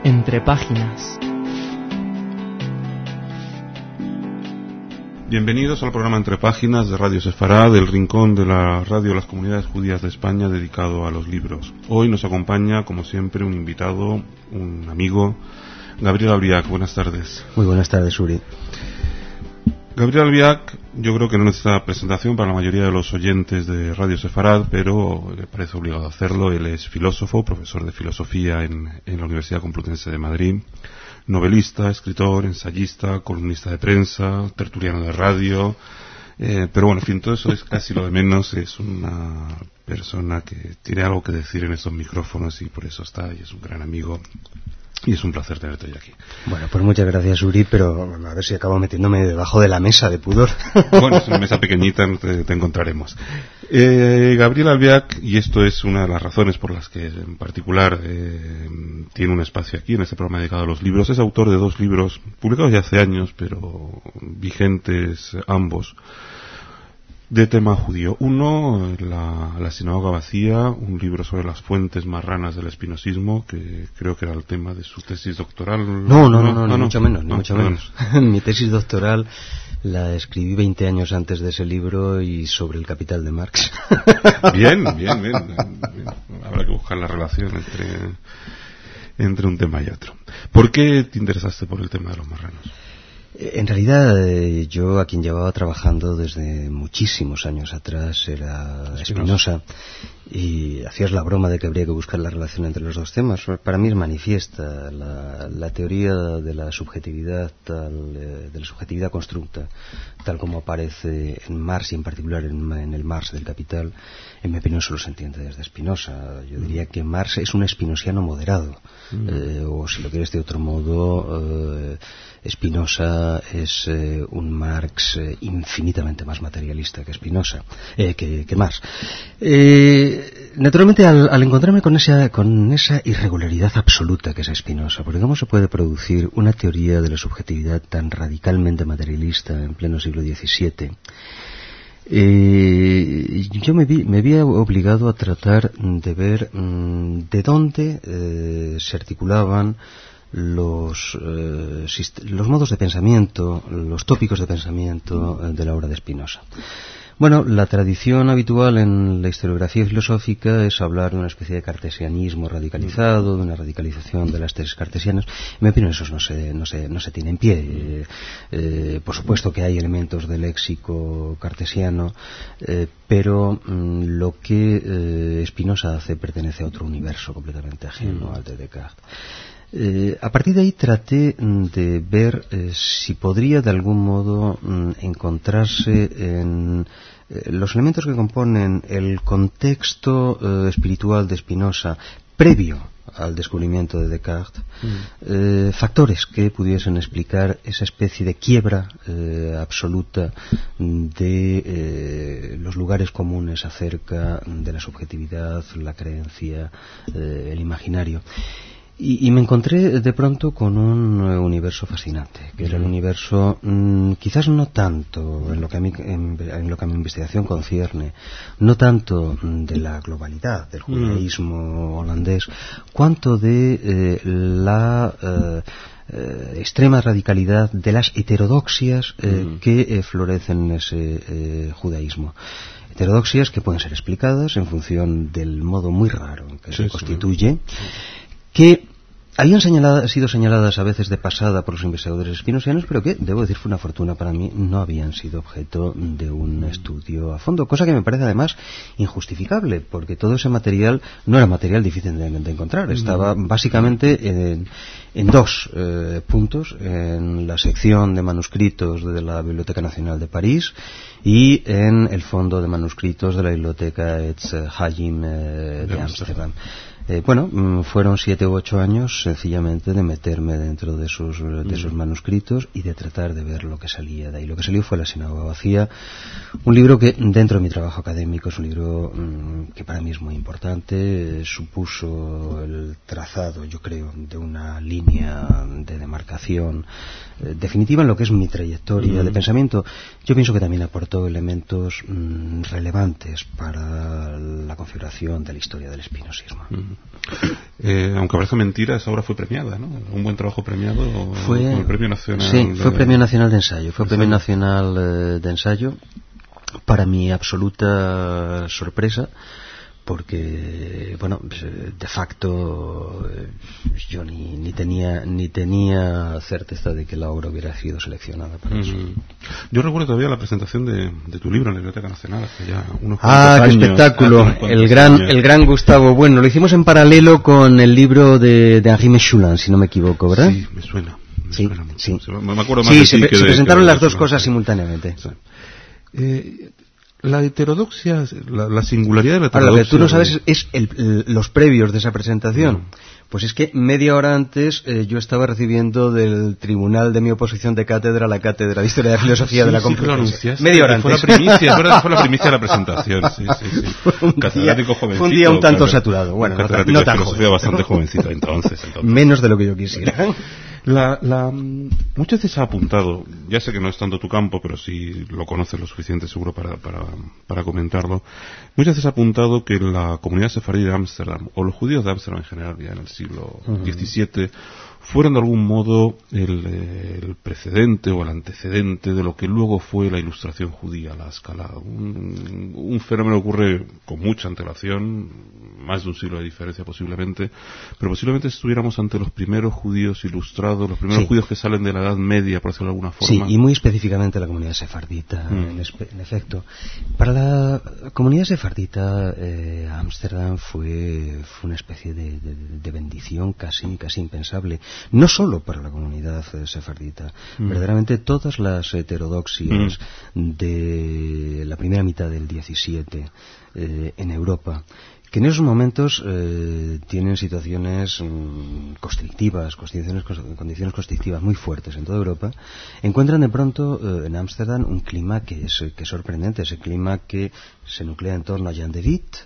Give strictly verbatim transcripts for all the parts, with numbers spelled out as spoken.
Entre páginas. Bienvenidos al programa Entre Páginas de Radio Sefarad, del rincón de la radio de las comunidades judías de España dedicado a los libros. Hoy nos acompaña, como siempre, un invitado, un amigo, Gabriel Albiach. Buenas tardes. Muy buenas tardes, Uri. Gabriel Albiach, yo creo que no necesita presentación para la mayoría de los oyentes de Radio Sefarad, pero le parece obligado hacerlo. Él es filósofo, profesor de filosofía en, en la Universidad Complutense de Madrid, novelista, escritor, ensayista, columnista de prensa, tertuliano de radio, eh, pero bueno, en fin, todo eso es casi lo de menos. Es una persona que tiene algo que decir en estos micrófonos y por eso está, y es un gran amigo. Y es un placer tenerte hoy aquí. Bueno, pues muchas gracias, Uri, pero a ver si acabo metiéndome debajo de la mesa de pudor. Bueno, es una mesa pequeñita, te, te encontraremos. Eh, Gabriel Albiach, y esto es una de las razones por las que en particular eh, tiene un espacio aquí en este programa dedicado a los libros, es autor de dos libros publicados ya hace años, pero vigentes ambos, de tema judío. Uno, la, la sinagoga vacía, un libro sobre las fuentes marranas del espinosismo, que creo que era el tema de su tesis doctoral. No, no, no, no, no, ni no mucho menos, ni no, mucho no, menos. Mi tesis doctoral la escribí veinte años antes de ese libro y sobre el Capital de Marx. Bien, bien, bien, bien. Habrá que buscar la relación entre, entre un tema y otro. ¿Por qué te interesaste por el tema de los marranos? En realidad, eh, yo a quien llevaba trabajando desde muchísimos años atrás era Spinoza, y hacías la broma de que habría que buscar la relación entre los dos temas. Para mí es manifiesta la, la teoría de la subjetividad, tal, eh, de la subjetividad constructa, tal como aparece en Marx y en particular en, en el Marx del Capital. En mi opinión solo se entiende desde Spinoza. Yo diría que Marx es un spinoziano moderado, mm. eh, o si lo quieres de otro modo, eh, Spinoza es eh, un Marx eh, infinitamente más materialista que Spinoza, eh, que, que Marx. Eh, naturalmente, al, al encontrarme con esa, con esa irregularidad absoluta que es Spinoza, porque cómo se puede producir una teoría de la subjetividad tan radicalmente materialista en pleno siglo diecisiete, Eh, yo me vi, me vi obligado a tratar de ver mmm, de dónde eh, se articulaban los, eh, los modos de pensamiento, los tópicos de pensamiento eh, de la obra de Spinoza. Bueno, la tradición habitual en la historiografía filosófica es hablar de una especie de cartesianismo radicalizado, de una radicalización de las tesis cartesianas. En mi opinión, eso no se, no se, no se tiene en pie. Eh, eh, por supuesto que hay elementos de léxico cartesiano, eh, pero mmm, lo que eh, Spinoza hace pertenece a otro universo completamente ajeno mm. al de Descartes. Eh, a partir de ahí traté de ver eh, si podría de algún modo mm, encontrarse en eh, los elementos que componen el contexto eh, espiritual de Spinoza previo al descubrimiento de Descartes, mm. eh, factores que pudiesen explicar esa especie de quiebra eh, absoluta de eh, los lugares comunes acerca de la subjetividad, la creencia, eh, el imaginario. Y, y me encontré de pronto con un uh, universo fascinante, que era el universo, mmm, quizás no tanto en lo que a mi, en, en lo que a mi investigación concierne, no tanto mmm, de la globalidad del judaísmo mm. holandés, cuanto de eh, la eh, eh, extrema radicalidad de las heterodoxias eh, mm. que eh, florecen en ese eh, judaísmo. Heterodoxias que pueden ser explicadas en función del modo muy raro en que sí, se constituye, sí. que habían señalado, sido señaladas a veces de pasada por los investigadores spinozianos, pero que, debo decir, fue una fortuna para mí, no habían sido objeto de un estudio a fondo, cosa que me parece además injustificable, porque todo ese material no era material difícil de, de encontrar, estaba básicamente en, en dos eh, puntos, en la sección de manuscritos de la Biblioteca Nacional de París y en el fondo de manuscritos de la Biblioteca Etz Hayyim eh, de Ámsterdam. Eh, bueno, fueron siete u ocho años sencillamente de meterme dentro de esos, de esos manuscritos y de tratar de ver lo que salía de ahí. Lo que salió fue La sinagoga vacía, un libro que dentro de mi trabajo académico es un libro mmm, que para mí es muy importante, eh, supuso el trazado, yo creo, de una línea de demarcación eh, definitiva en lo que es mi trayectoria mm. de pensamiento. Yo pienso que también aportó elementos mmm, relevantes para la configuración de la historia del espinosismo. Mm. Eh, aunque parezca mentira, esa obra fue premiada, ¿no? Un buen trabajo premiado fue, con el Premio Nacional. Sí, fue de, Premio Nacional de Ensayo. Fue ensayo. Premio Nacional eh, de Ensayo. Para mi absoluta sorpresa, porque, bueno, de facto yo ni, ni tenía ni tenía certeza de que la obra hubiera sido seleccionada para mm. eso. Yo recuerdo todavía la presentación de, de tu libro en la Biblioteca Nacional hace ya unos ah, años. ¡Ah, qué espectáculo! El gran, el gran Gustavo Bueno. Lo hicimos en paralelo con el libro de, de Henri Mechoulam, si no me equivoco, ¿verdad? Sí, me suena. Me sí, suena sí. Me acuerdo más sí, de se, ti pre que se de, presentaron que las dos Mechoulam, cosas sí. simultáneamente. Sí. Eh, la heterodoxia, la, la singularidad de la heterodoxia... Ahora, lo que tú no sabes es el, el, los previos de esa presentación. Mm. Pues es que media hora antes eh, yo estaba recibiendo del tribunal de mi oposición de cátedra la cátedra de Historia de la Filosofía sí, de la sí, Complutense. Media hora fue antes. La primicia, fue, la, fue la primicia de la presentación. Sí, sí, sí. Fue un, catedrático día, jovencito. Fue un día un tanto claro, saturado. Bueno, catedrático no, de tan filosofía joven, bastante jovencito entonces, entonces. Menos de lo que yo quisiera. La, la, muchas veces se ha apuntado, ya sé que no es tanto tu campo, pero sí lo conoces lo suficiente seguro para, para, para comentarlo. Muchas veces se ha apuntado que la comunidad sefardí de Ámsterdam, o los judíos de Ámsterdam en general, ya en el siglo diecisiete, fueron de algún modo el, el precedente o el antecedente de lo que luego fue la ilustración judía a la escala. Un, un fenómeno que ocurre con mucha antelación, más de un siglo de diferencia posiblemente, pero posiblemente estuviéramos ante los primeros judíos ilustrados, los primeros sí. judíos que salen de la Edad Media, por decirlo de alguna forma. Sí, y muy específicamente la comunidad sefardita, mm. en, en efecto. Para la comunidad sefardita, eh, Ámsterdam fue, fue una especie de, de, de bendición casi, casi impensable. No solo para la comunidad eh, sefardita, mm. verdaderamente todas las heterodoxias mm. de la primera mitad del diecisiete eh, en Europa, que en esos momentos eh, tienen situaciones mmm, constrictivas, condiciones, condiciones constrictivas muy fuertes en toda Europa, encuentran de pronto eh, en Ámsterdam un clima que es, que es sorprendente, ese clima que se nuclea en torno a Jan de Witt,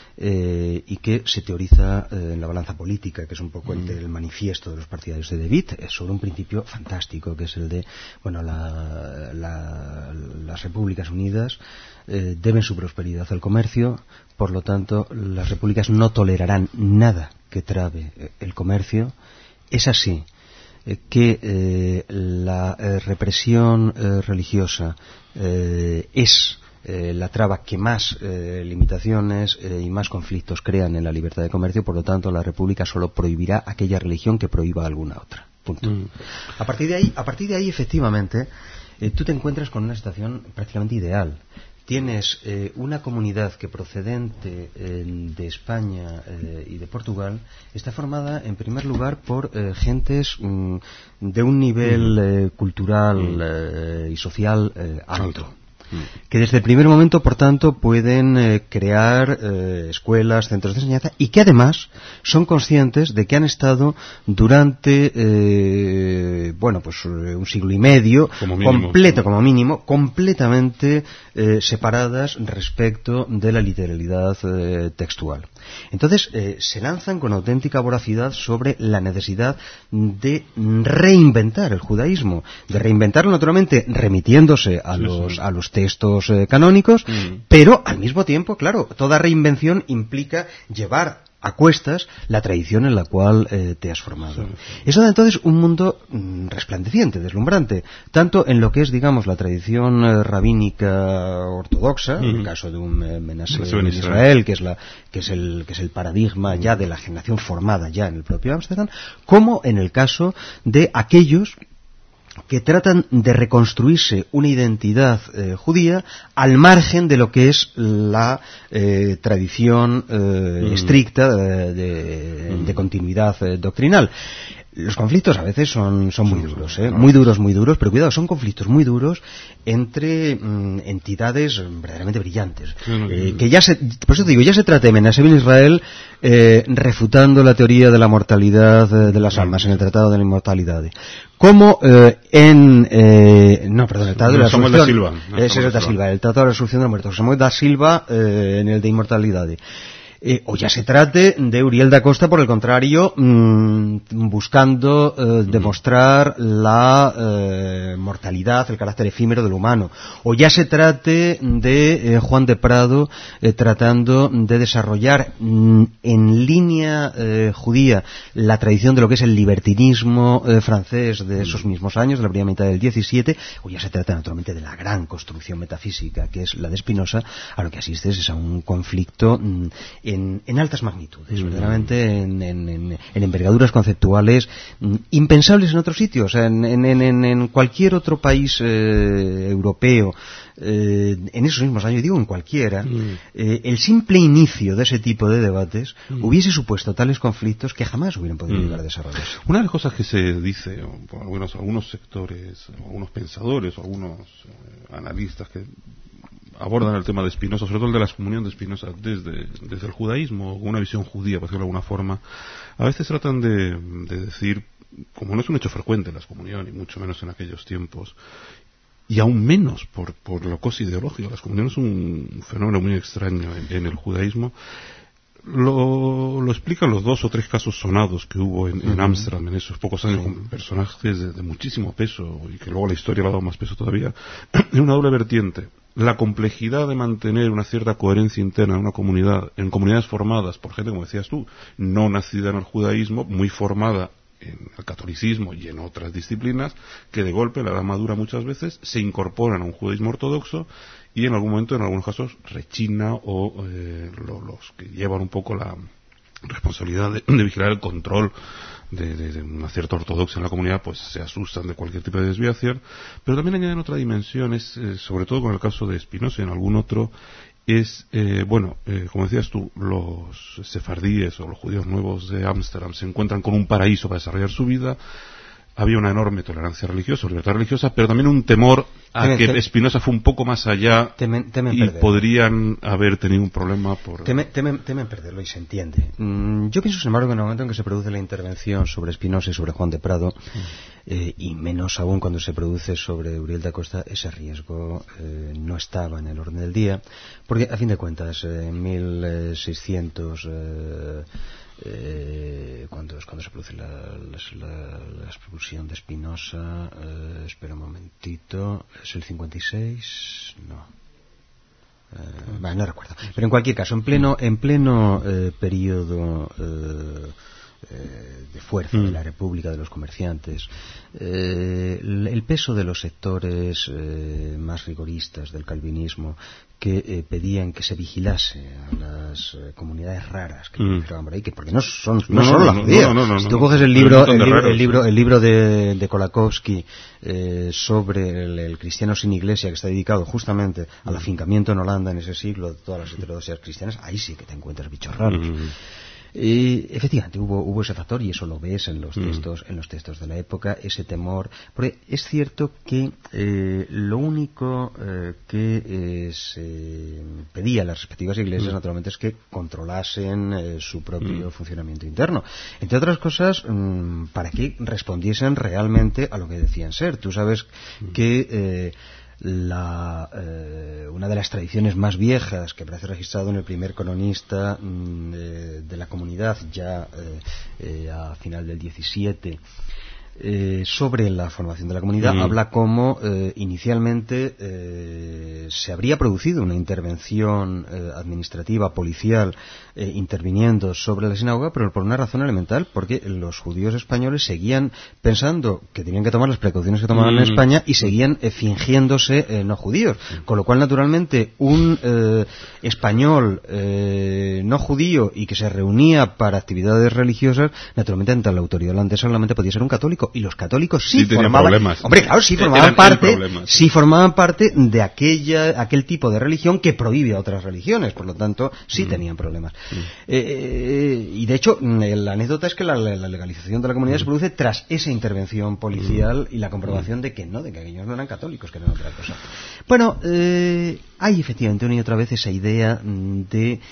Eh, y que se teoriza eh, en la balanza política, que es un poco el del manifiesto de los partidarios de De Witt, es sobre un principio fantástico, que es el de, bueno, la, la, las Repúblicas Unidas eh, deben su prosperidad al comercio, por lo tanto, las repúblicas no tolerarán nada que trabe eh, el comercio. Es así eh, que eh, la eh, represión eh, religiosa eh, es Eh, la traba que más eh, limitaciones eh, y más conflictos crean en la libertad de comercio, por lo tanto la República solo prohibirá aquella religión que prohíba alguna otra. Punto. Mm. A partir de ahí, a partir de ahí efectivamente, eh, tú te encuentras con una situación prácticamente ideal. Tienes eh, una comunidad que procedente eh, de España eh, y de Portugal está formada en primer lugar por eh, gentes mm, de un nivel eh, cultural eh, y social eh, alto, que desde el primer momento, por tanto, pueden eh, crear eh, escuelas, centros de enseñanza, y que además son conscientes de que han estado durante, eh, bueno, pues un siglo y medio, como mínimo, completo, como mínimo, completamente eh, separadas respecto de la literalidad eh, textual. Entonces, eh, se lanzan con auténtica voracidad sobre la necesidad de reinventar el judaísmo, de reinventarlo naturalmente remitiéndose a sí, los, sí. a los textos eh, canónicos, mm. pero al mismo tiempo, claro, toda reinvención implica llevar a cuestas la tradición en la cual eh, te has formado. Sí. Eso da entonces un mundo mm, resplandeciente, deslumbrante, tanto en lo que es, digamos, la tradición eh, rabínica ortodoxa, mm-hmm. en el caso de un eh, Menashe en Israel, que es la que es el que es el paradigma mm-hmm. ya de la generación formada ya en el propio Ámsterdam, como en el caso de aquellos que tratan de reconstruirse una identidad eh, judía al margen de lo que es la eh, tradición eh, mm. estricta de, de, mm. de continuidad eh, doctrinal. Los conflictos a veces son, son muy duros, ¿eh? muy duros, muy duros, pero cuidado, son conflictos muy duros entre mm, entidades verdaderamente brillantes. Eh, que ya se, por eso te digo, ya se trata de Menashe ben Israel eh, refutando la teoría de la mortalidad eh, de las almas en el Tratado de la Inmortalidad. Como eh, en, eh, no, perdón, el Tratado de la Resolución, Silva, no, es el da Silva, el Tratado de la Resolución de los Muertos, Samuel da Silva eh, en el de Inmortalidad. Eh, o ya se trate de Uriel da Costa, por el contrario, mmm, buscando eh, demostrar la eh, mortalidad, el carácter efímero del humano. O ya se trate de eh, Juan de Prado eh, tratando de desarrollar mmm, en línea eh, judía la tradición de lo que es el libertinismo eh, francés de esos mismos años, de la primera mitad del diecisiete. O ya se trata naturalmente de la gran construcción metafísica que es la de Spinoza. A lo que asistes es a un conflicto mmm, En, en altas magnitudes, mm. verdaderamente en, en, en, en envergaduras conceptuales mm, impensables en otros sitios, en, en, en, en cualquier otro país eh, europeo, eh, en esos mismos años, digo en cualquiera, mm. eh, el simple inicio de ese tipo de debates mm. hubiese supuesto tales conflictos que jamás hubieran podido mm. llegar a desarrollarse. Una de las cosas que se dice por algunos, algunos sectores, algunos pensadores o algunos eh, analistas que abordan el tema de Spinoza, sobre todo el de la excomunión de Spinoza desde, desde el judaísmo, o una visión judía, por decirlo de alguna forma, a veces tratan de, de decir, como no es un hecho frecuente la excomunión, y mucho menos en aquellos tiempos, y aún menos por, por lo cos ideológico, la excomunión es un fenómeno muy extraño en, en el judaísmo, lo, lo explican los dos o tres casos sonados que hubo en Ámsterdam en, en esos pocos años, con personajes de, de muchísimo peso, y que luego la historia le ha dado más peso todavía, en una doble vertiente. La complejidad de mantener una cierta coherencia interna en una comunidad, en comunidades formadas por gente, como decías tú, no nacida en el judaísmo, muy formada en el catolicismo y en otras disciplinas, que de golpe, a la edad madura muchas veces, se incorporan a un judaísmo ortodoxo y en algún momento, en algunos casos, rechina o eh, lo, los que llevan un poco la responsabilidad de, de vigilar el control De, de, de una cierta ortodoxia en la comunidad, pues se asustan de cualquier tipo de desviación, pero también añaden otra dimensión, es, eh, sobre todo con el caso de Spinoza y en algún otro, es, eh, bueno, eh, como decías tú, los sefardíes o los judíos nuevos de Ámsterdam se encuentran con un paraíso para desarrollar su vida. Había una enorme tolerancia religiosa, libertad religiosa, pero también un temor a temen, que tem, Spinoza fue un poco más allá temen, temen y perderlo. Podrían haber tenido un problema por... Temen, temen, temen perderlo y se entiende. Mm, yo pienso, sin embargo, que en el momento en que se produce la intervención sobre Spinoza y sobre Juan de Prado, mm. eh, y menos aún cuando se produce sobre Uriel da Costa, ese riesgo eh, no estaba en el orden del día, porque a fin de cuentas, eh, en mil seiscientos... Eh, Eh, cuando es cuando se produce la, la, la expulsión de Spinoza, eh, espera un momentito, es el cincuenta y seis, no, eh, bueno, no recuerdo, pero en cualquier caso, en pleno en pleno eh, periodo eh, eh, de fuerza mm. de la República de los Comerciantes, eh, el, el peso de los sectores eh, más rigoristas del calvinismo que eh, pedían que se vigilase a las eh, comunidades raras que mm. por ahí, que porque no son no, no solo las judías. No, no, no, no, si tú coges el libro el, libro, raros, el libro el libro de, de Kolakowski eh, sobre el, el cristiano sin iglesia, que está dedicado justamente al afincamiento en Holanda en ese siglo de todas las heterodoxias cristianas, ahí sí que te encuentras bichos raros. Mm. Eh, efectivamente hubo, hubo ese factor y eso lo ves en los textos mm. en los textos de la época, ese temor, porque es cierto que eh, lo único eh, que eh, se pedía a las respectivas iglesias mm. naturalmente es que controlasen eh, su propio mm. funcionamiento interno, entre otras cosas mmm, para que respondiesen realmente a lo que decían ser. Tú sabes mm. que eh, La, eh, una de las tradiciones más viejas que aparece registrado en el primer cronista mmm, de, de la comunidad ya eh, eh, a final del diecisiete eh, sobre la formación de la comunidad mm. habla como eh, inicialmente eh, se habría producido una intervención eh, administrativa, policial eh, interviniendo sobre la sinagoga, pero por una razón elemental, porque los judíos españoles seguían pensando que tenían que tomar las precauciones que tomaban mm. en España y seguían eh, fingiéndose eh, no judíos, mm. con lo cual naturalmente un eh, español eh, no judío y que se reunía para actividades religiosas, naturalmente ante la autoridad holandesa solamente podía ser un católico, y los católicos sí, sí formaban problemas. Hombre, claro, sí formaban parte, sí formaban parte de aquella aquel tipo de religión que prohíbe a otras religiones, por lo tanto sí mm. tenían problemas. Mm. Eh, y de hecho la anécdota es que la, la legalización de la comunidad mm. se produce tras esa intervención policial mm. y la comprobación mm. de que no, de que aquellos no eran católicos, que eran otra cosa. Bueno, eh, hay efectivamente una y otra vez esa idea de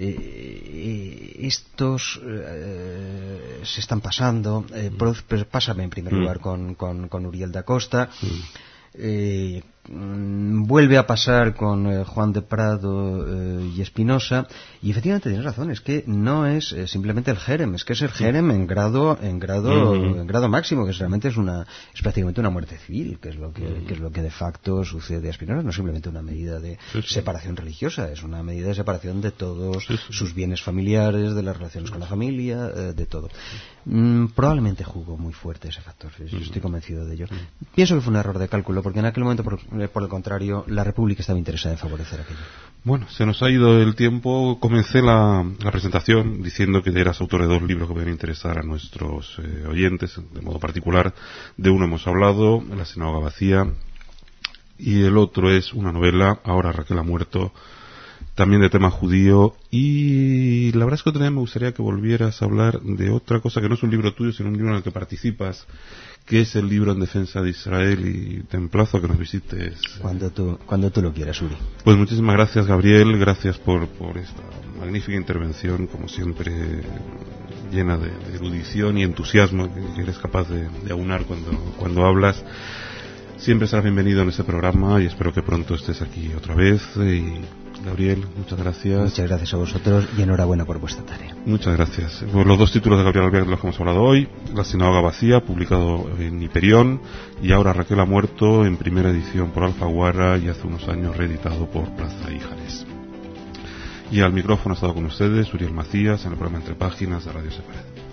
Eh, estos eh, se están pasando eh, mm. pásame en primer mm. lugar con, con, con Uriel da Costa mm. eh, mm, vuelve a pasar con eh, Juan de Prado eh, y Espinosa, y efectivamente tienes razón, es que no es eh, simplemente el Jerem, es que es el Jerem en grado en grado mm-hmm. en grado máximo, que realmente es una es prácticamente una muerte civil, que es lo que, mm-hmm. que es lo que de facto sucede a Espinosa. No es simplemente una medida de sí, sí. separación religiosa, es una medida de separación de todos sí, sí. sus bienes familiares, de las relaciones con la familia, eh, de todo. Mm, probablemente jugó muy fuerte ese factor, yo mm-hmm. estoy convencido de ello. Mm-hmm. Pienso que fue un error de cálculo, porque en aquel momento, por, por el contrario, la República estaba interesada en favorecer aquello. Bueno, se nos ha ido el tiempo. Comencé la, la presentación diciendo que eras autor de dos libros que pueden interesar a nuestros eh, oyentes, de modo particular. De uno hemos hablado, La sinagoga vacía, y el otro es una novela, Ahora Raquel ha muerto, también de tema judío. Y la verdad es que otra vez me gustaría que volvieras a hablar de otra cosa que no es un libro tuyo, sino un libro en el que participas, que es el libro En defensa de Israel, y te emplazo a que nos visites cuando tú cuando tú lo quieras, Uri. Pues muchísimas gracias, Gabriel, gracias por por esta magnífica intervención, como siempre llena de, de erudición y entusiasmo que eres capaz de, de aunar cuando cuando hablas. Siempre serás bienvenido en este programa y espero que pronto estés aquí otra vez. Y Gabriel, muchas gracias. Muchas gracias a vosotros y enhorabuena por vuestra tarea. Muchas gracias. Pues los dos títulos de Gabriel Albiac de los que hemos hablado hoy: La sinagoga vacía, publicado en Hiperión, y Ahora Raquel ha muerto, en primera edición por Alfaguara y hace unos años reeditado por Plaza y Jarés. Y al micrófono ha estado con ustedes Uriel Macías en el programa Entre Páginas de Radio Sefarad.